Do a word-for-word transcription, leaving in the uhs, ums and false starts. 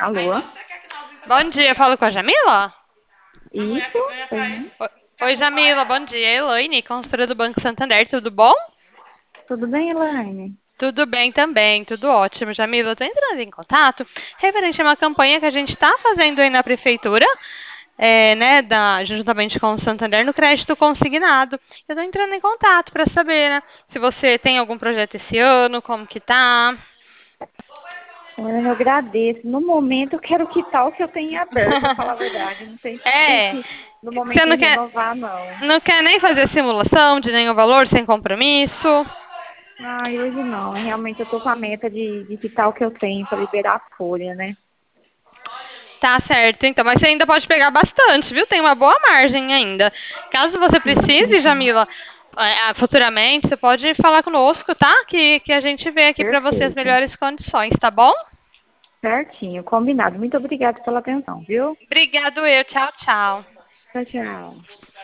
Alô? Bom dia, falo com a Jamila? Isso? Sim. O- Oi, Jamila, bom dia. Elaine, consultora do Banco Santander, tudo bom? Tudo bem, Elaine? Tudo bem também, tudo ótimo. Jamila, eu estou entrando em contato referente a uma campanha que a gente está fazendo aí na prefeitura, é, né, da, juntamente com o Santander, no crédito consignado. Eu estou entrando em contato para saber, né, se você tem algum projeto esse ano, como que tá. Elaine, eu agradeço. No momento, eu quero quitar o que eu tenho aberto, para falar a verdade. Não tem É, interesse no você momento em não quer, renovar, não. não quer nem fazer simulação de nenhum valor sem compromisso? Ai, hoje não. Realmente, eu tô com a meta de, de quitar o que eu tenho para liberar a folha, né? Tá certo, então, mas você ainda pode pegar bastante, viu? Tem uma boa margem ainda. Caso você Sim, precise, sim. Jamila, eh, ah, futuramente, você pode falar conosco, tá? Que, que a gente vê aqui para você as Perfeito. melhores condições, tá bom? Certinho, combinado. Muito obrigada pela atenção, viu? Obrigado eu, tchau, tchau. Tchau, tchau.